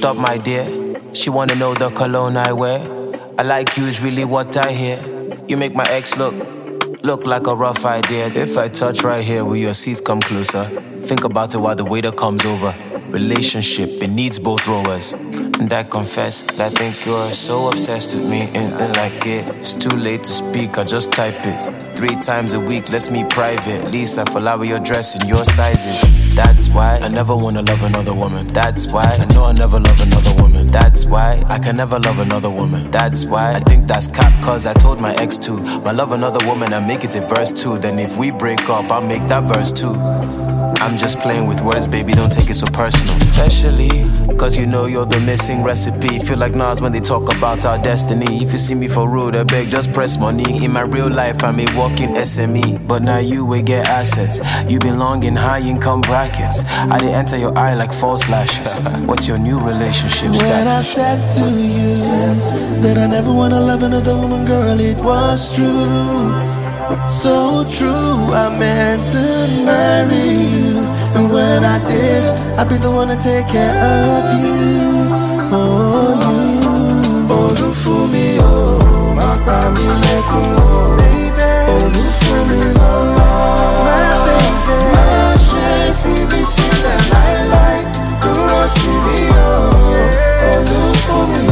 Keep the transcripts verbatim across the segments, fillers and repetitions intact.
stop, my dear. She wanna know the cologne I wear. I like you is really what I hear. You make my ex look, look like a rough idea. If I touch right here, will your seats come closer? Think about it while the waiter comes over. Relationship, it needs both rowers. And I confess that I think you're so obsessed with me and I like it. It's too late to speak, I just type it. Three times a week, let's meet private. At least I follow your dress and your sizes. That's why I never wanna love another woman. That's why I know I'll never love another woman. That's why I can never love another woman. That's why I think that's cap, cause I told my ex too. I love another woman, I make it a verse two. Then if we break up, I'll make that verse too. I'm just playing with words, baby, don't take it so personal. Especially, cause you know you're the missing recipe. Feel like Nas when they talk about our destiny. If you see me for road, I beg, just press money. In my real life, I'm a walking S M E. But now you will get assets. You belong in high income brackets. I did enter your eye like false lashes. What's your new relationship status? When I said to you that I never wanna love another woman, girl, it was true. So true, I meant to marry you. And when I did, I'd be the one to take care of you. For you. Olufumi, oh, my baby, oh, baby. Olufumi, oh, my baby. My shame, feel me, see that I like. Do what to me, oh, Olufumi,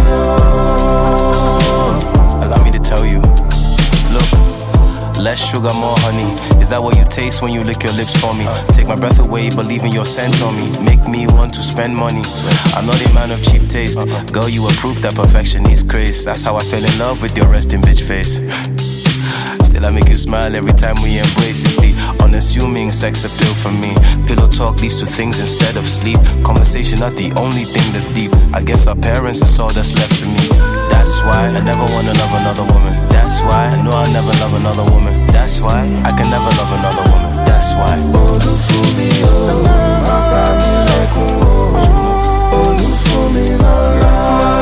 oh. Allow me to tell you, look. Less sugar, more honey. Is that what you taste when you lick your lips for me? Take my breath away, believe in your scent on me. Make me want to spend money. I'm not a man of cheap taste. Girl, you are proof that perfection is grace. That's how I fell in love with your resting bitch face. Still I make you smile every time we embrace. It's the unassuming sex appeal for me. Pillow talk leads to things instead of sleep. Conversation not the only thing that's deep. I guess our parents is all that's left to meet. That's why I never wanna love another woman. That's why I know I'll never love another woman. That's why I can never love another woman. That's why Olufumi, oh, my baby, like oh, Olufumi, la la.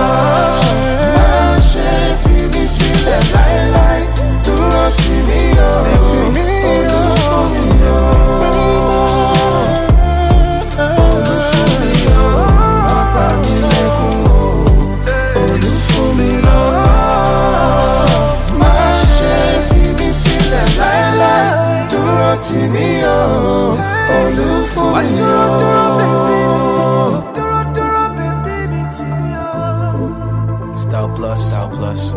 My shame, feel me, see that I like. Do what to me, oh, Olufumi, oh, Olufumi, oh, my baby, like oh, Olufumi, la la. My shame, feel me, see that I like. Do what to me, oh, Olufumi, oh. Style plus, style plus.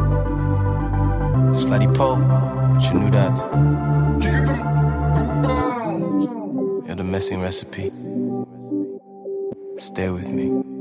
Slutty Pope, but you knew that. You're the missing recipe. Stay with me.